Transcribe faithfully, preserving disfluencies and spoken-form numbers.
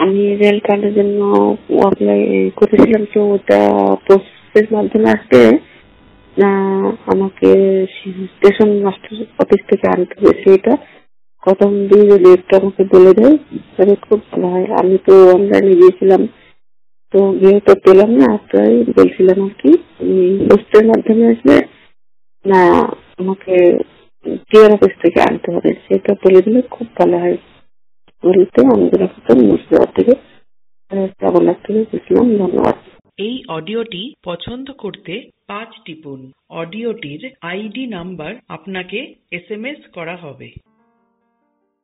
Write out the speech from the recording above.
আমি রেল কার্ডের জন্য অ্যাপ্লাই করেছিলাম, তো ওটা পোস্টের মাধ্যমে আসবে না আমাকে স্টেশন মাস্টার অফিস থেকে আনতে হয়েছে? এটা প্রথম দিন যদি একটু আমাকে বলে দেয় তাহলে খুব ভালো হয়। আমি তো অনলাইনে গিয়েছিলাম, তো গিয়ে তো পেলাম না, তাই বলছিলাম আর কি পোস্টের মাধ্যমে আসবে না আমাকে টিআর অফিস থেকে আনতে হবে, সেটা বলে দিলে খুব ভালো হয়। বলতে আমি যেরকম মুর্শিদাবাদ থেকে শ্রাবণার থেকে বুঝলাম। ধন্যবাদ। এই অডিওটি পছন্দ করতে পাঁচ টিপুন। অডিওটির আইডি নাম্বার আপনাকে এস এম এস করা হবে।